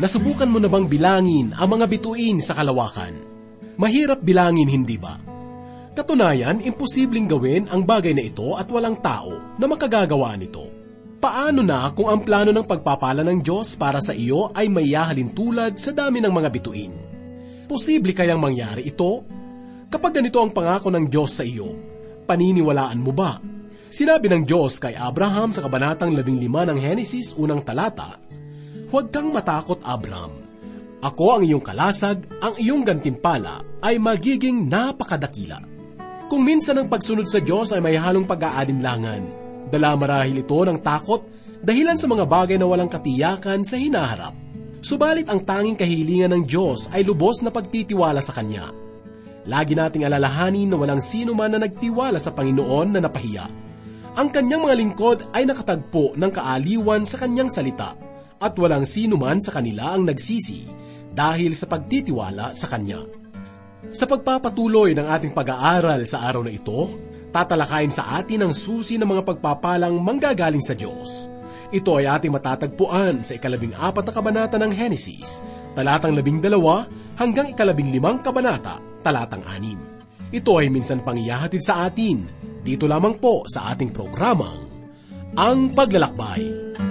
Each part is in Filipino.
Nasubukan mo na bang bilangin ang mga bituin sa kalawakan? Mahirap bilangin, hindi ba? Katunayan, imposibleng gawin ang bagay na ito at walang tao na makagagawa nito. Paano na kung ang plano ng pagpapala ng Diyos para sa iyo ay may hahalintulad sa dami ng mga bituin? Posible kayang mangyari ito? Kapag ganito ang pangako ng Diyos sa iyo, paniniwalaan mo ba? Sinabi ng Diyos kay Abraham sa kabanatang 15 ng Henesis unang talata, "Huwag kang matakot, Abram. Ako ang iyong kalasag, ang iyong gantimpala ay magiging napakadakila." Kung minsan ang pagsunod sa Diyos ay may halong pag-aalinlangan, dala marahil ito ng takot dahilan sa mga bagay na walang katiyakan sa hinaharap. Subalit ang tanging kahilingan ng Diyos ay lubos na pagtitiwala sa Kanya. Lagi nating alalahanin na walang sino man na nagtiwala sa Panginoon na napahiya. Ang Kanyang mga lingkod ay nakatagpo ng kaaliwan sa Kanyang salita at walang sino man sa kanila ang nagsisi dahil sa pagtitiwala sa Kanya. Sa pagpapatuloy ng ating pag-aaral sa araw na ito, tatalakayin sa atin ang susi ng mga pagpapalang manggagaling sa Diyos. Ito ay ating matatagpuan sa 14 na kabanata ng Henesis, talatang 12 hanggang 15 kabanata, talatang 6. Ito ay minsan pangyahatid sa atin, dito lamang po sa ating programang, Ang Paglalakbay.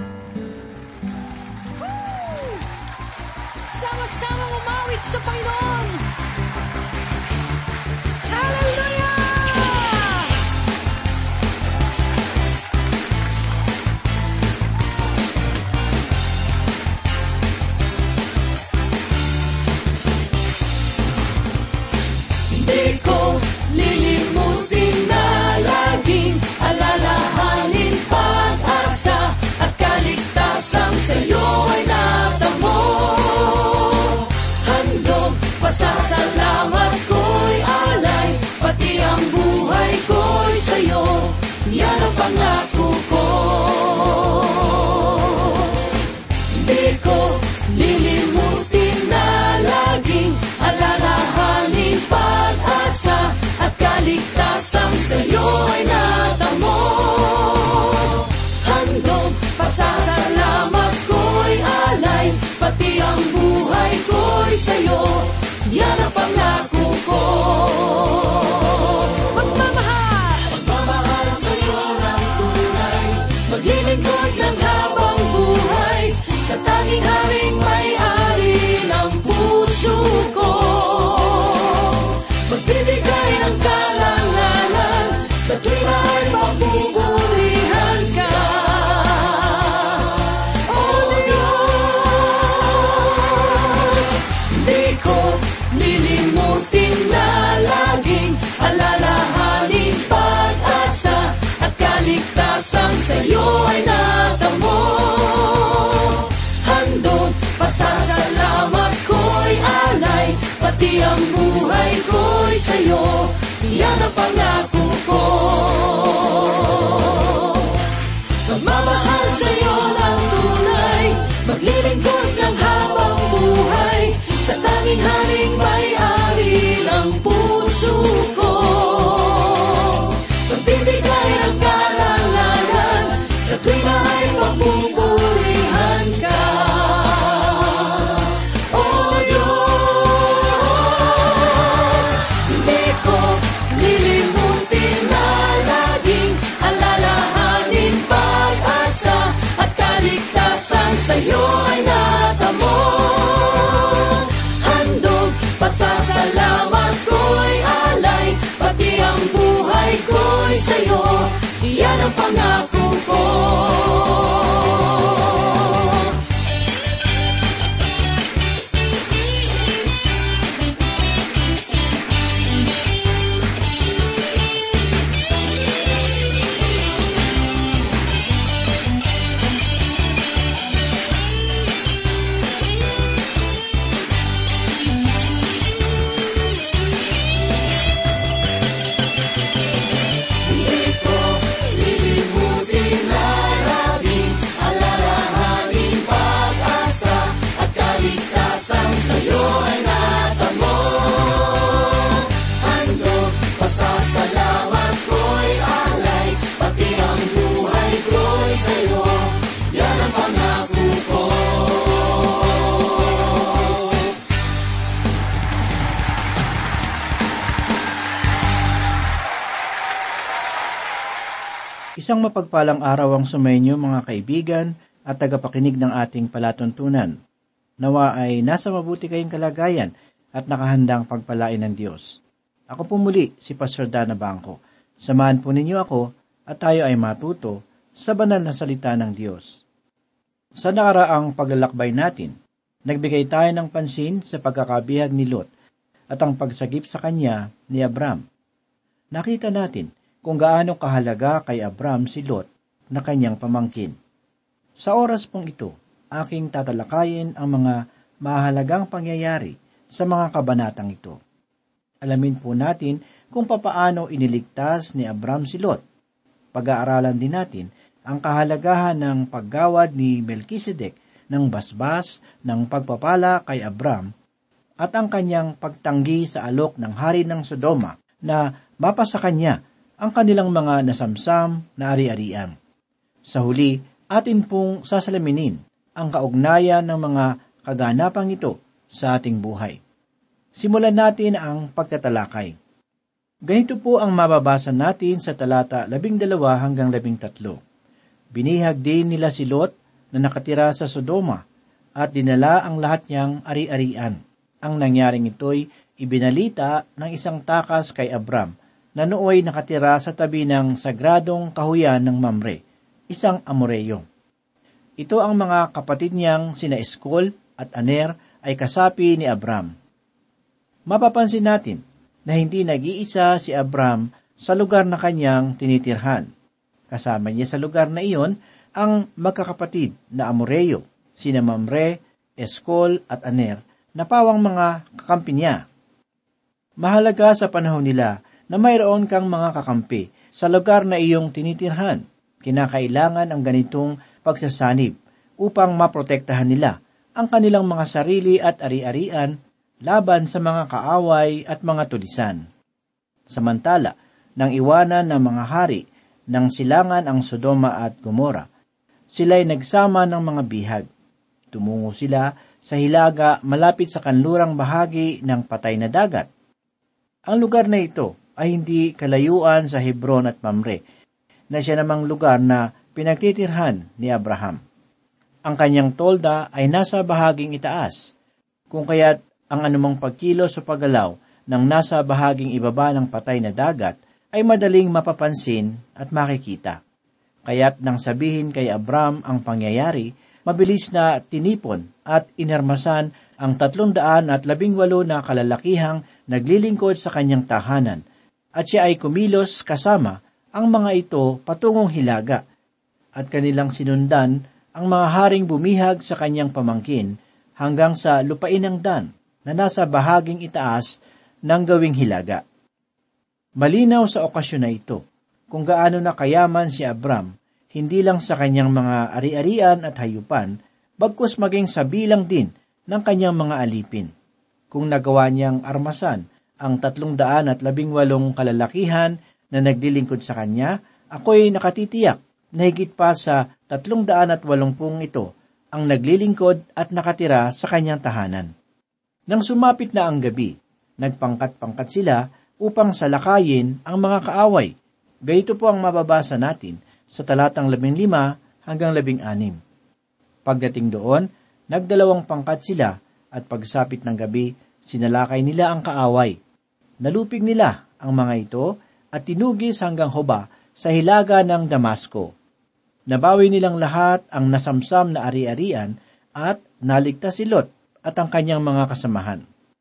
Sama-sama umawit sa Panginoon! Hallelujah! Hindi ko lilimutin na laging alalahanin pag-asa at kaligtasang sa'yo ay natamo. Handog pasasalamat ko'y alay, pati ang buhay ko'y sa'yo, yan ang pangako ko. Hindi ko lilimutin na laging alalahanin pag-asa at kaligtasang sa'yo ay natamo. Handog pasasalamat ko'y alay, pati ang buhay ko'y sa'yo, yan ang pangako ko. Magmamahal sa'yo ng tunay, maglilingkod ng habang buhay, sa tanging haring may-ari ng puso ko. Magbibigay ng karangalan, sa tuwing ay mapupurihan ka. Oh Diyos, hindi ko lilimutin na laging alalahanin pag-asa at kaligtasang sa'yo ay natamo. Handog pasasalamat ko'y alay, pati ang buhay ko'y sa'yo, yan ang pangako ko. Magmamahal sa'yo ng tunay, maglilingkod ng habang buhay, sa tanging haring may-ari ng puso ko. Magbibigay ng karangalan, sa tuwing ay mapupurihan ka. Oh Diyos, hindi ko lilimutin na laging alalahanin pag-asa at kaligtasan sa'yo ay natamo. Handog pasasalamat ko'y alay, pati ang buhay ko'y sa'yo, yan ang pangako ko. Isang mapagpalang araw ang sumainyo mga kaibigan at tagapakinig ng ating palatuntunan. Nawa ay nasa mabuti kayong kalagayan at nakahandang pagpalain ng Diyos. Ako po muli si Pastor Dana Bangko. Samahan po ninyo ako at tayo ay matuto sa banal na salita ng Diyos. Sa nakaraang paglalakbay natin, nagbigay tayo ng pansin sa pagkakabihag ni Lot at ang pagsagip sa kanya ni Abram. Nakita natin kung gaano kahalaga kay Abram si Lot na kanyang pamangkin. Sa oras pong ito, aking tatalakayin ang mga mahalagang pangyayari sa mga kabanatang ito. Alamin po natin kung papaano iniligtas ni Abram si Lot. Pag-aaralan din natin ang kahalagahan ng paggawad ni Melkisedek ng basbas ng pagpapala kay Abram at ang kanyang pagtanggi sa alok ng hari ng Sodoma na mapasa kanya ang kanilang mga nasamsam na ari-arian. Sa huli, atin pong sasalaminin ang kaugnayan ng mga kaganapang ito sa ating buhay. Simulan natin ang pagtatalakay. Ganito po ang mababasa natin sa talata 12 hanggang 13. Binihag din nila si Lot na nakatira sa Sodoma at dinala ang lahat niyang ari-arian. Ang nangyaring ito'y ibinalita ng isang takas kay Abram na nooy nakatira sa tabi ng sagradong kahuyan ng Mamre, isang Amoreyo. Ito ang mga kapatid niyang sina Eskol at Aner ay kasapi ni Abram. Mapapansin natin na hindi nag-iisa si Abram sa lugar na kanyang tinitirhan. Kasama niya sa lugar na iyon ang magkakapatid na Amoreyo, sina Mamre, Eskol at Aner, na pawang mga kakampi niya. Mahalaga sa panahon nila na mayroon kang mga kakampi sa lugar na iyong tinitirhan. Kinakailangan ang ganitong pagsasanib upang maprotektahan nila ang kanilang mga sarili at ari-arian laban sa mga kaaway at mga tulisan. Samantala, nang iwanan ng mga hari nang silangan ang Sodoma at Gomora, sila'y nagsama ng mga bihag. Tumungo sila sa hilaga malapit sa kanlurang bahagi ng patay na dagat. Ang lugar na ito ay hindi kalayuan sa Hebron at Mamre, na siya namang lugar na pinagtitirhan ni Abraham. Ang kanyang tolda ay nasa bahaging itaas, kung kaya't ang anumang pagkilos o paggalaw ng nasa bahaging ibaba ng patay na dagat ay madaling mapapansin at makikita. Kaya't nang sabihin kay Abram ang pangyayari, mabilis na tinipon at inarmasan ang 318 na kalalakihang naglilingkod sa kanyang tahanan, at siya ay kumilos kasama ang mga ito patungong hilaga, at kanilang sinundan ang mga haring bumihag sa kanyang pamangkin hanggang sa lupain ng Dan na nasa bahaging itaas ng gawing hilaga. Malinaw sa okasyon na ito kung gaano na kayaman si Abram, hindi lang sa kanyang mga ari-arian at hayupan, bagkus maging sa bilang din ng kanyang mga alipin. Kung nagawa niyang armasan ang 318 kalalakihan na naglilingkod sa kanya, ako'y nakatitiyak na higit pa sa 380 ito ang naglilingkod at nakatira sa kanyang tahanan. Nang sumapit na ang gabi, nagpangkat-pangkat sila upang salakayin ang mga kaaway. Ganito po ang mababasa natin sa talatang 15 hanggang 16. Pagdating doon, nagdalawang pangkat sila at pagsapit ng gabi, sinalakay nila ang kaaway. Nalupig nila ang mga ito at tinugis hanggang Hoba sa hilaga ng Damasco. Nabawi nilang lahat ang nasamsam na ari-arian at naligtas si Lot at ang kanyang mga kasamahan.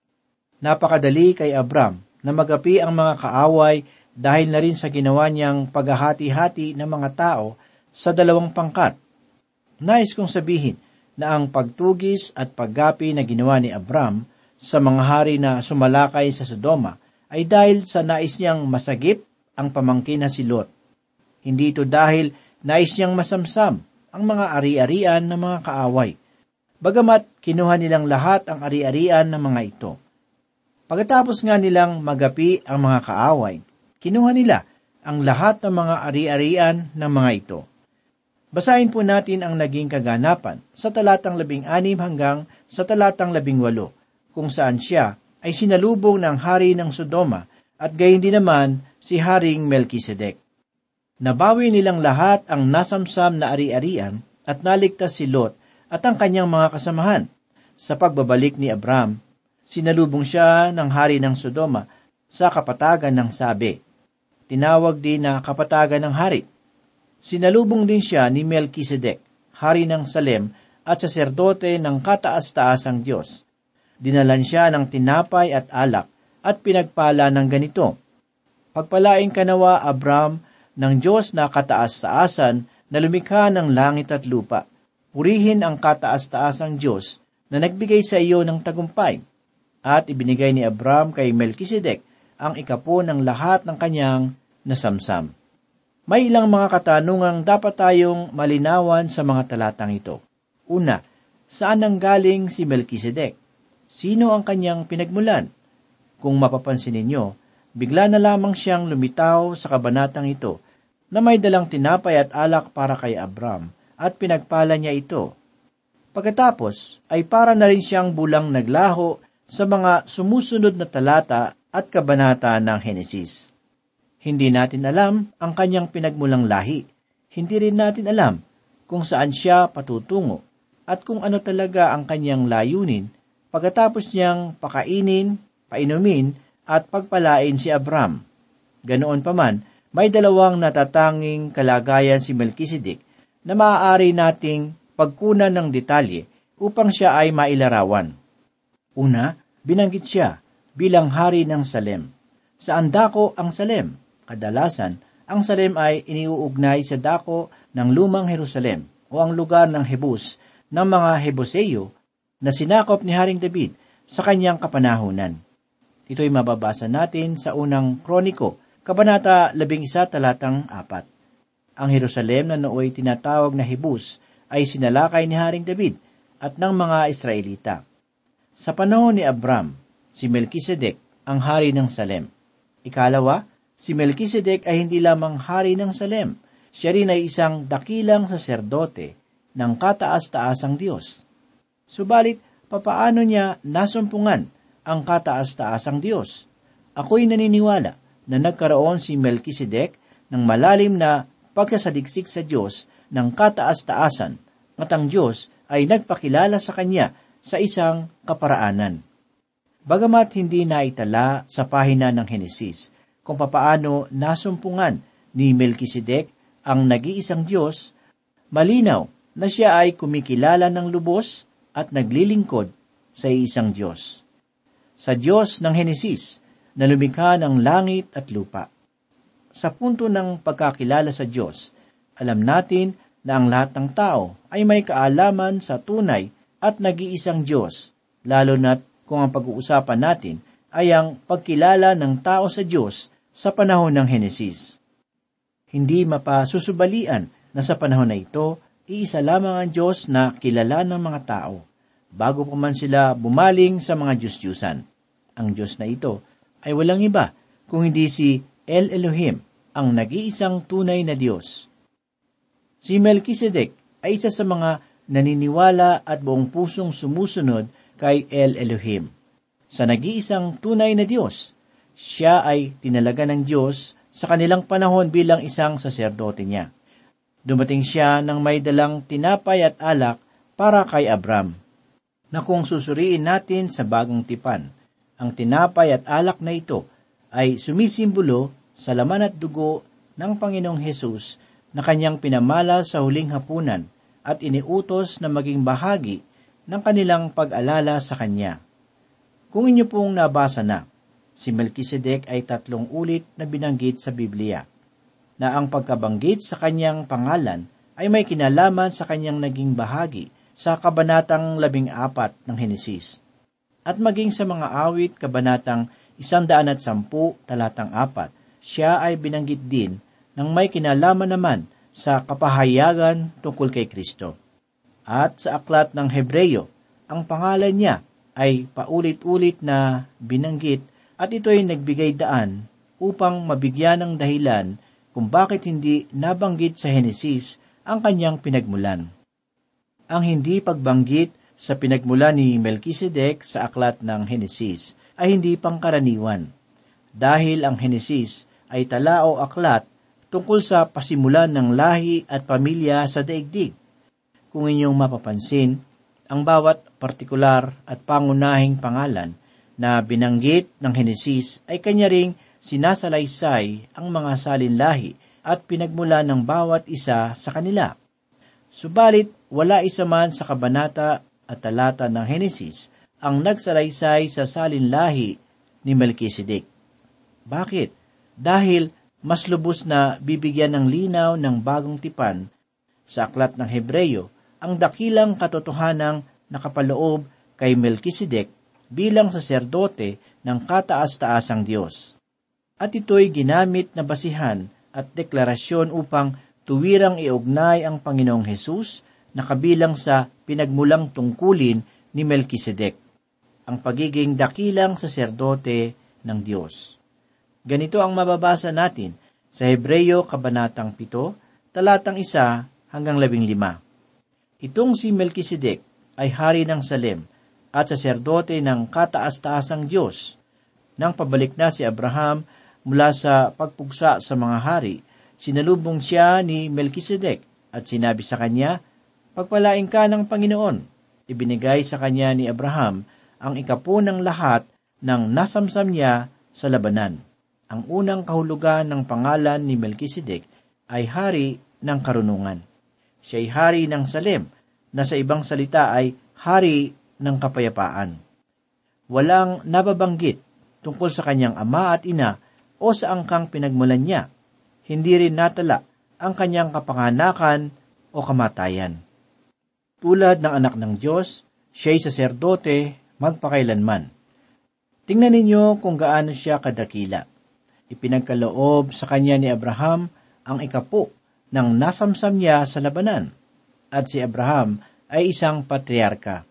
Napakadali kay Abram na magapi ang mga kaaway dahil na rin sa ginawa niyang paghahati-hati ng mga tao sa 2 pangkat. Nais kong sabihin na ang pagtugis at paggapi na ginawa ni Abram sa mga hari na sumalakay sa Sodoma ay dahil sa nais niyang masagip ang pamangkin na si Lot. Hindi ito dahil nais niyang masamsam ang mga ari-arian ng mga kaaway. Bagamat kinuha nilang lahat ang ari-arian ng mga ito. Pagkatapos nga nilang magapi ang mga kaaway, kinuha nila ang lahat ng mga ari-arian ng mga ito. Basahin po natin ang naging kaganapan sa talatang 16 hanggang sa talatang 18, kung saan siya ay sinalubong ng hari ng Sodoma at gayon din naman si Haring Melkisedek. Nabawi nilang lahat ang nasamsam na ari-arian at naligtas si Lot at ang kanyang mga kasamahan. Sa pagbabalik ni Abram, sinalubong siya ng hari ng Sodoma sa kapatagan ng Sabe. Tinawag din na kapatagan ng hari. Sinalubong din siya ni Melkisedek, hari ng Salem at saserdote ng kataas-taasang Diyos. Dinalan siya ng tinapay at alak at pinagpala ng ganito, "Pagpalain ka nawa, Abram, ng Diyos na kataas-taasan na lumikha ng langit at lupa. Purihin ang kataas-taasang Diyos na nagbigay sa iyo ng tagumpay." At ibinigay ni Abram kay Melkisedek ang 10 ng lahat ng kanyang nasamsam. May ilang mga katanungang dapat tayong malinawan sa mga talatang ito. Una, saan nanggaling si Melkisedek? Sino ang kanyang pinagmulan? Kung mapapansin ninyo, bigla na lamang siyang lumitaw sa kabanatang ito na may dalang tinapay at alak para kay Abram at pinagpala niya ito. Pagkatapos ay para na rin siyang bulang naglaho sa mga sumusunod na talata at kabanata ng Henesis. Hindi natin alam ang kanyang pinagmulang lahi. Hindi rin natin alam kung saan siya patutungo at kung ano talaga ang kanyang layunin pagkatapos niyang pakainin, painumin at pagpalain si Abram. Ganoon pa man, may 2 natatanging kalagayan si Melkisedek na maaari nating pagkunan ng detalye upang siya ay mailarawan. Una, binanggit siya bilang hari ng Salem. Saan dako ang Salem? Kadalasan, ang Salem ay iniuugnay sa dako ng lumang Jerusalem o ang lugar ng Hebus ng mga Hebuseo na sinakop ni Haring David sa kanyang kapanahunan. Ito'y mababasa natin sa unang Kroniko, Kabanata 11, talatang 4. Ang Jerusalem na nooy tinatawag na Hebus ay sinalakay ni Haring David at ng mga Israelita. Sa panahon ni Abram, si Melkisedek ang hari ng Salem. Ikalawa, si Melkisedek ay hindi lamang hari ng Salem, siya rin ay isang dakilang saserdote ng kataas-taasang Diyos. Subalit, papaano niya nasumpungan ang kataas-taasang Diyos? Ako'y naniniwala na nagkaroon si Melkisedek ng malalim na pagsasaliksik sa Diyos ng kataas-taasan at ang Diyos ay nagpakilala sa kanya sa isang kaparaanan. Bagamat hindi naitala sa pahina ng Henesis kung papaano nasumpungan ni Melkisedek ang nag-iisang Diyos, malinaw na siya ay kumikilala ng lubos at naglilingkod sa isang Diyos. Sa Diyos ng Henesis na lumikha ng langit at lupa. Sa punto ng pagkakilala sa Diyos, alam natin na ang lahat ng tao ay may kaalaman sa tunay at nag-iisang Diyos, lalo na't kung ang pag-uusapan natin ay ang pagkilala ng tao sa Diyos sa panahon ng Henesis. Hindi mapasusubalian na sa panahon na ito, iisa lamang ang Diyos na kilala ng mga tao, bago pa man sila bumaling sa mga Diyos-Diyusan. Ang Diyos na ito ay walang iba kung hindi si El Elohim, ang nag-iisang tunay na Diyos. Si Melkisedek ay isa sa mga naniniwala at buong pusong sumusunod kay El Elohim. Sa nag-iisang tunay na Diyos, siya ay tinalaga ng Diyos sa kanilang panahon bilang isang saserdote niya. Dumating siya ng may dalang tinapay at alak para kay Abram, na kung susuriin natin sa bagong tipan, ang tinapay at alak na ito ay sumisimbolo sa laman at dugo ng Panginoong Hesus na kanyang pinamala sa huling hapunan at iniutos na maging bahagi ng kanilang pag-alala sa kanya. Kung inyo pong nabasa na, si Melkisedek ay 3 ulit na binanggit sa Biblia, na ang pagkabanggit sa kanyang pangalan ay may kinalaman sa kanyang naging bahagi sa kabanatang 14 ng Henesis. At maging sa mga awit kabanatang 110 talatang 4, siya ay binanggit din ng may kinalaman naman sa kapahayagan tungkol kay Kristo. At sa aklat ng Hebreyo, ang pangalan niya ay paulit-ulit na binanggit at ito'y nagbigay daan upang mabigyan ng dahilan kung bakit hindi nabanggit sa Henesis ang kanyang pinagmulan. Ang hindi pagbanggit sa pinagmulan ni Melkisedek sa aklat ng Henesis ay hindi pangkaraniwan, dahil ang Henesis ay tala o aklat tungkol sa pasimulan ng lahi at pamilya sa daigdig. Kung inyong mapapansin, ang bawat partikular at pangunahing pangalan na binanggit ng Henesis ay kanya ring sinasalaysay ang mga salinlahi at pinagmula ng bawat isa sa kanila. Subalit, wala isa man sa kabanata at talata ng Henesis ang nagsalaysay sa salinlahi ni Melkisedek. Bakit? Dahil mas lubos na bibigyan ng linaw ng bagong tipan sa aklat ng Hebreyo ang dakilang katotohanang nakapaloob kay Melkisedek bilang saserdote ng kataas-taasang Diyos. At ito'y ginamit na basihan at deklarasyon upang tuwirang iugnay ang Panginoong Hesus na kabilang sa pinagmulang tungkulin ni Melkisedek, ang pagiging dakilang saserdote ng Diyos. Ganito ang mababasa natin sa Hebreyo Kabanatang 7, talatang 1 hanggang 15. Itong si Melkisedek ay hari ng Salem at saserdote ng kataas-taasang Diyos. Nang pabalik na si Abraham mula sa pagpugsa sa mga hari, sinalubong siya ni Melkisedek at sinabi sa kanya, "Pagpalain ka ng Panginoon." Ibinigay sa kanya ni Abraham ang 10 ng lahat ng nasamsam niya sa labanan. Ang unang kahulugan ng pangalan ni Melkisedek ay hari ng karunungan. Siya'y hari ng Salem, na sa ibang salita ay hari ng kapayapaan. Walang nababanggit tungkol sa kanyang ama at ina o sa angkang pinagmulan niya. Hindi rin natala ang kanyang kapanganakan o kamatayan. Tulad ng anak ng Diyos, siya'y saserdote magpakailanman. Tingnan ninyo kung gaano siya kadakila. Ipinagkaloob sa kanya ni Abraham ang 10 ng nasamsam niya sa labanan, at si Abraham ay isang patriarka.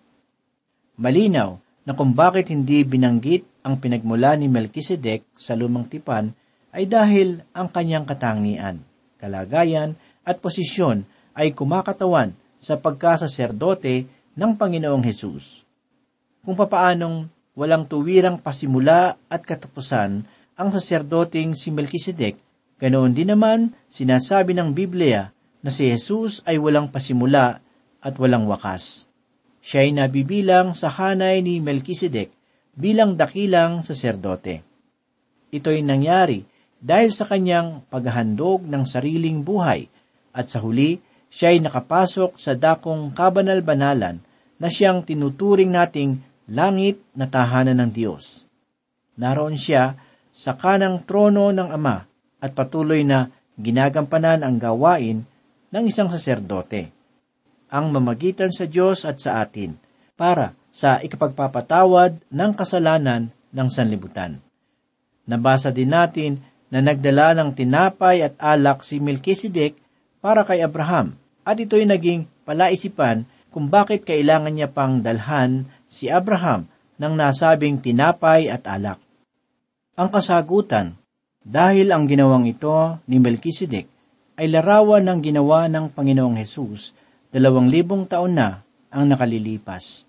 Malinaw na kung bakit hindi binanggit ang pinagmula ni Melkisedek sa lumang tipan ay dahil ang kanyang katangian, kalagayan at posisyon ay kumakatawan sa pagkasaserdote ng Panginoong Hesus. Kung papaanong walang tuwirang pasimula at katapusan ang saserdoteng si Melkisedek, ganoon din naman sinasabi ng Biblia na si Jesus ay walang pasimula at walang wakas. Siya ay nabibilang sa hanay ni Melkisedek bilang dakilang saserdote. Ito'y nangyari dahil sa kanyang paghahandog ng sariling buhay at sa huli, siya ay nakapasok sa dakong kabanal-banalan na siyang tinuturing nating langit na tahanan ng Diyos. Naroon siya sa kanang trono ng Ama at patuloy na ginagampanan ang gawain ng isang saserdote, ang mamagitan sa Diyos at sa atin, para sa ikapagpapatawad ng kasalanan ng sanlibutan. Nabasa din natin na nagdala ng tinapay at alak si Melkisedek para kay Abraham, at ito'y naging palaisipan kung bakit kailangan niya pang dalhan si Abraham ng nasabing tinapay at alak. Ang kasagutan, dahil ang ginawang ito ni Melkisedek ay larawan ng ginawa ng Panginoong Hesus 2,000 taon na ang nakalilipas.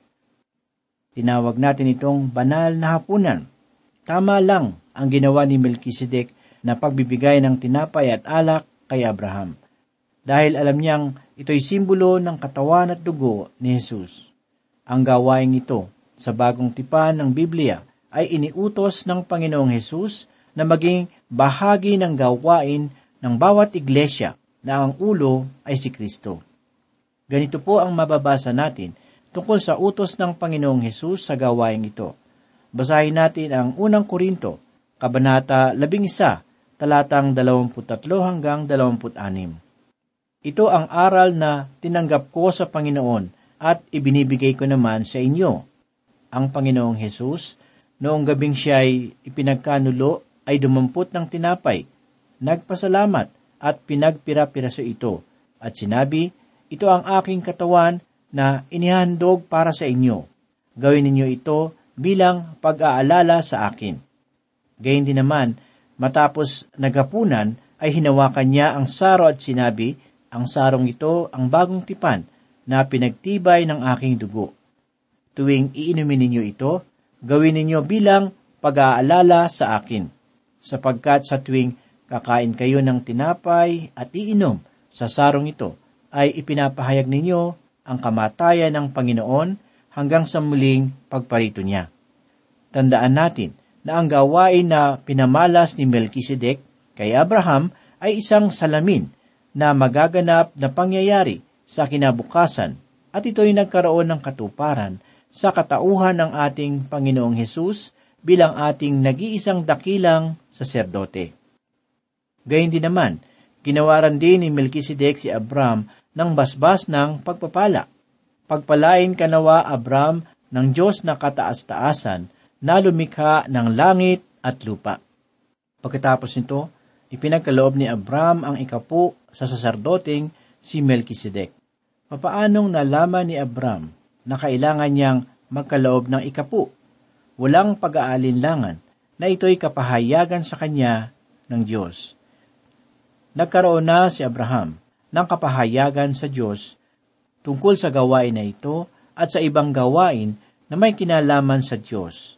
Tinawag natin itong banal na hapunan. Tama lang ang ginawa ni Melkisedek na pagbibigay ng tinapay at alak kay Abraham, dahil alam niyang ito'y simbolo ng katawan at dugo ni Jesus. Ang gawaing ito sa bagong tipan ng Biblia ay iniutos ng Panginoong Hesus na maging bahagi ng gawain ng bawat iglesia na ang ulo ay si Kristo. Ganito po ang mababasa natin tungkol sa utos ng Panginoong Hesus sa gawaing ito. Basahin natin ang 1 Korinto, Kabanata 11, talatang 23 hanggang 26. Ito ang aral na tinanggap ko sa Panginoon at ibinibigay ko naman sa inyo. Ang Panginoong Hesus, noong gabing siya'y ipinagkanulo, ay dumampot ng tinapay, nagpasalamat at pinagpira-piraso ito, at sinabi, "Ito ang aking katawan na inihandog para sa inyo. Gawin ninyo ito bilang pag-aalala sa akin." Gayon din naman, matapos naghapunan, ay hinawakan niya ang saro at sinabi, "Ang sarong ito ang bagong tipan na pinagtibay ng aking dugo. Tuwing iinumin ninyo ito, gawin ninyo bilang pag-aalala sa akin. Sapagkat sa tuwing kakain kayo ng tinapay at iinom sa sarong ito, ay ipinapahayag ninyo ang kamatayan ng Panginoon hanggang sa muling pagparito niya. Tandaan natin na ang gawain na pinamalas ni Melkisedek kay Abraham ay isang salamin na magaganap na pangyayari sa kinabukasan, at ito'y nagkaroon ng katuparan sa katauhan ng ating Panginoong Hesus bilang ating nag-iisang dakilang saserdote. Gayun din naman, ginawaran din ni Melkisedek si Abraham ng basbas ng pagpapala. Pagpalain ka nawa, Abraham, ng Diyos na kataas-taasan na lumikha ng langit at lupa. Pagkatapos nito, ipinagkaloob ni Abraham ang ikapu sa saserdoteng si Melkisedek. Papaanong nalaman ni Abraham na kailangan niyang magkaloob ng ikapu? Walang pag-aalinlangan na ito'y kapahayagan sa kanya ng Diyos. Nagkaroon na si Abraham ng kapahayagan sa Diyos tungkol sa gawain na ito at sa ibang gawain na may kinalaman sa Diyos.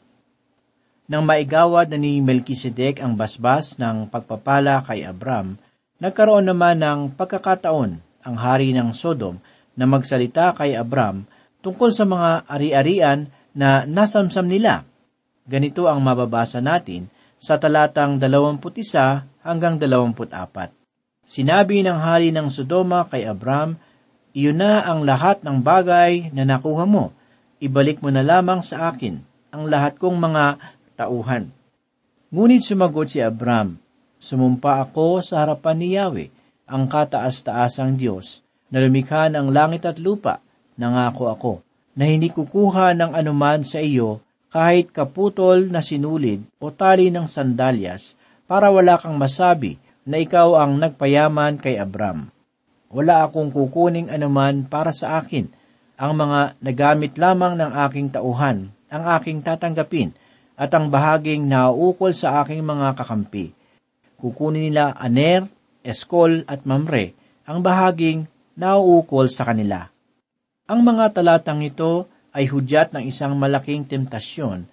Nang maigawad na ni Melkisedek ang basbas ng pagpapala kay Abraham, nagkaroon naman ng pagkakataon ang hari ng Sodom na magsalita kay Abraham tungkol sa mga ari-arian na nasamsam nila. Ganito ang mababasa natin sa talatang 21 hanggang 24. Sinabi ng hari ng Sodoma kay Abraham, "Iyon na ang lahat ng bagay na nakuha mo. Ibalik mo na lamang sa akin ang lahat kong mga tauhan." Ngunit sumagot si Abraham, "Sumumpa ako sa harapan ni Yahweh, ang kataas-taasang Diyos, na lumikha ng langit at lupa, nangako ako, na hindi kukuha ng anuman sa iyo kahit kaputol na sinulid o tali ng sandalyas, para wala kang masabi na ikaw ang nagpayaman kay Abraham. Wala akong kukuning anuman para sa akin. Ang mga nagamit lamang ng aking tauhan, ang aking tatanggapin, at ang bahaging nauukol sa aking mga kakampi. Kukunin nila Aner, Eskol at Mamre, ang bahaging nauukol sa kanila." Ang mga talatang ito ay hudyat ng isang malaking temptasyon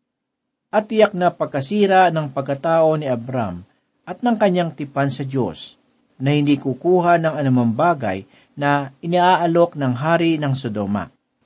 at tiyak na pagkasira ng pagkatao ni Abraham at ng kanyang tipan sa Diyos, na hindi kukuha ng anumang bagay na iniaalok ng hari ng Sodoma.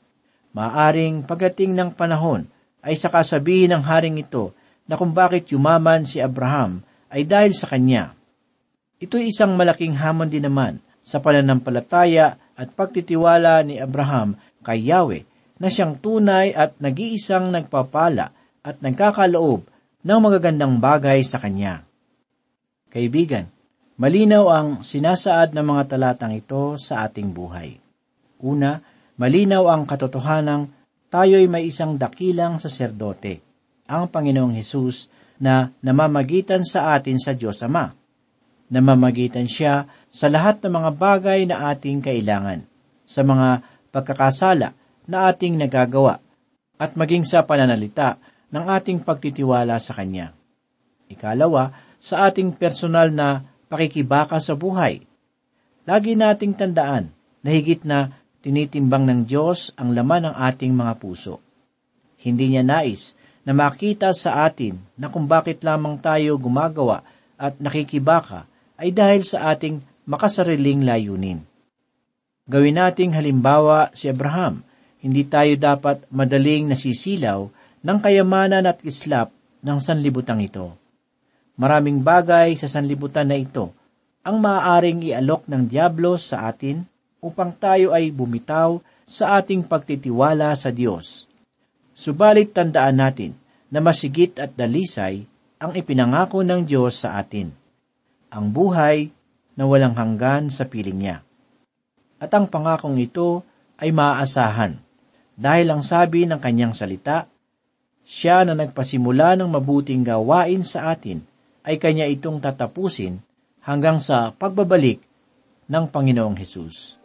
Maaring pagdating ng panahon ay sakasabihin ng haring ito na kung bakit yumaman si Abraham ay dahil sa kanya. Ito'y isang malaking hamon din naman sa pananampalataya at pagtitiwala ni Abraham kay Yahweh, na siyang tunay at nag-iisang nagpapala at nagkakaloob ng magagandang bagay sa kanya. Kaibigan, malinaw ang sinasaad ng mga talatang ito sa ating buhay. Una, malinaw ang katotohanang tayo'y may isang dakilang saserdote, ang Panginoong Hesus, na namamagitan sa atin sa Diyos Ama. Namamagitan siya sa lahat ng mga bagay na ating kailangan, sa mga pagkakasala na ating nagagawa, at maging sa pananalita ng ating pagtitiwala sa Kanya. Ikalawa, sa ating personal na pakikibaka sa buhay. Lagi nating tandaan na higit na tinitimbang ng Diyos ang laman ng ating mga puso. Hindi niya nais na makita sa atin na kung bakit lamang tayo gumagawa at nakikibaka ay dahil sa ating makasariling layunin. Gawin nating halimbawa si Abraham. Hindi tayo dapat madaling nasisilaw ng kayamanan at kislap ng sanlibutang ito. Maraming bagay sa sanlibutan na ito ang maaaring ialok ng dyablo sa atin upang tayo ay bumitaw sa ating pagtitiwala sa Diyos. Subalit tandaan natin na masigit at dalisay ang ipinangako ng Diyos sa atin, ang buhay na walang hanggan sa piling niya. At ang pangakong ito ay maaasahan dahil ang sabi ng kanyang salita, siya na nagpasimula ng mabuting gawain sa atin ay kanya itong tatapusin hanggang sa pagbabalik ng Panginoong Hesus.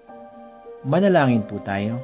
Manalangin po tayo.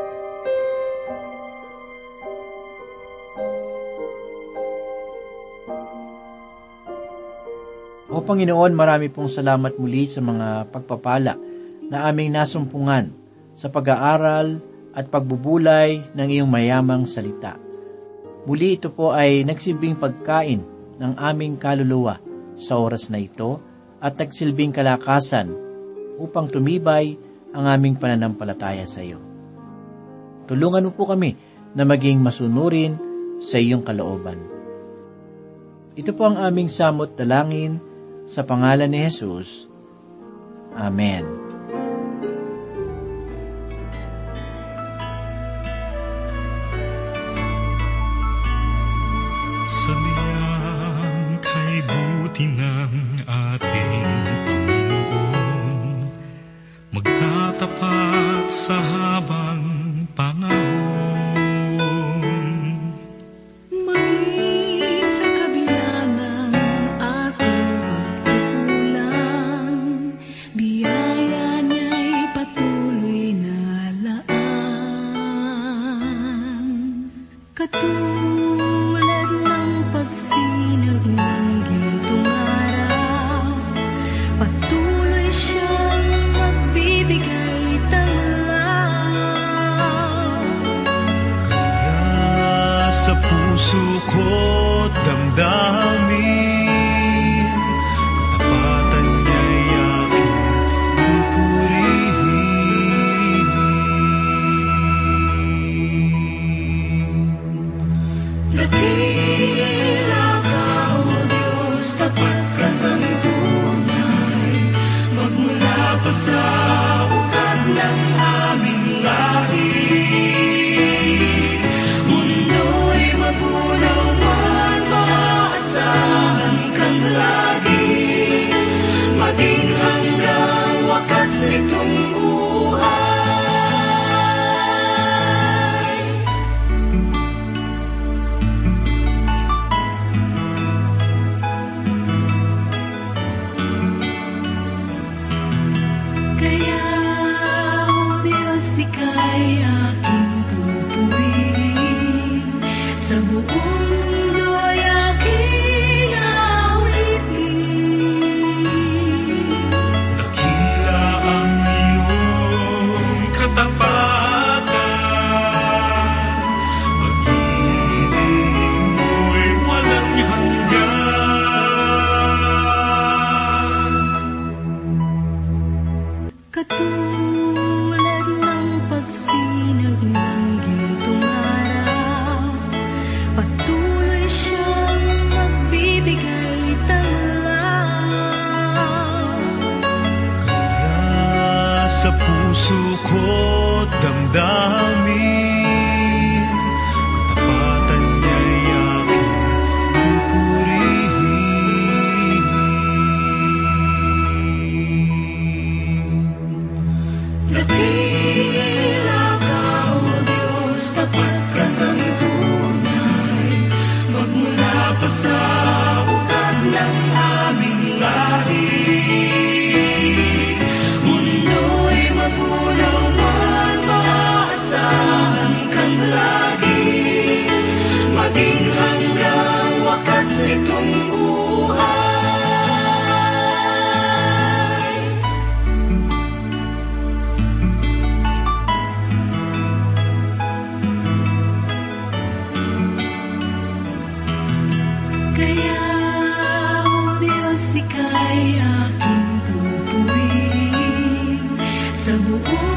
O Panginoon, marami pong salamat muli sa mga pagpapala na aming nasumpungan sa pag-aaral at pagbubulay ng iyong mayamang salita. Muli ito po ay nagsilbing pagkain ng aming kaluluwa sa oras na ito at nagsilbing kalakasan upang tumibay ang aming pananampalataya sa iyo. Tulungan mo po kami na maging masunurin sa iyong kalooban. Ito po ang aming samot dalangin sa pangalan ni Jesus. Amen. Sabihan kay buti ng ating Panginoon, magtatapat sa habang panahon. Maging sa kabila ng ating pagkukulang, biyaya niya'y patuloy na laan. Katulad ng pagsinag ng gintong araw, patuloy siyang magbibigay tanglaw. Kaya sa puso ko't damdamin, katapatan niya'y aking pupurihin. Dakila ka, O Diyos, tapat ka ng tunay, magmula pa sa ugat ng aming lahi. Mundo'y magunaw man, maaasahan kang lagi, maging hanggang wakas nitong buhay. Kaya, O Diyos, ika'y aking pupurihin, sa buong mundo'y aking awitin. Dakila ang iyong katapatan, pag-ibig mo'y walang hanggan. Katulad ng pagsinag ng gintong araw, patuloy siyang magbibigay tanglaw. Kaya sa puso ko't damdamin, katapatan niya'y aking pupurihin. Dakila ka, O Diyos, tapat ka ng tunay, magmula pa sa ugat ng aming lahi. Mundo'y magunaw man, maaasahan kang lagi, maging hanggang wakas nitong buhay. Kaya, O Diyos, ika'y aking pupurihin, sa buong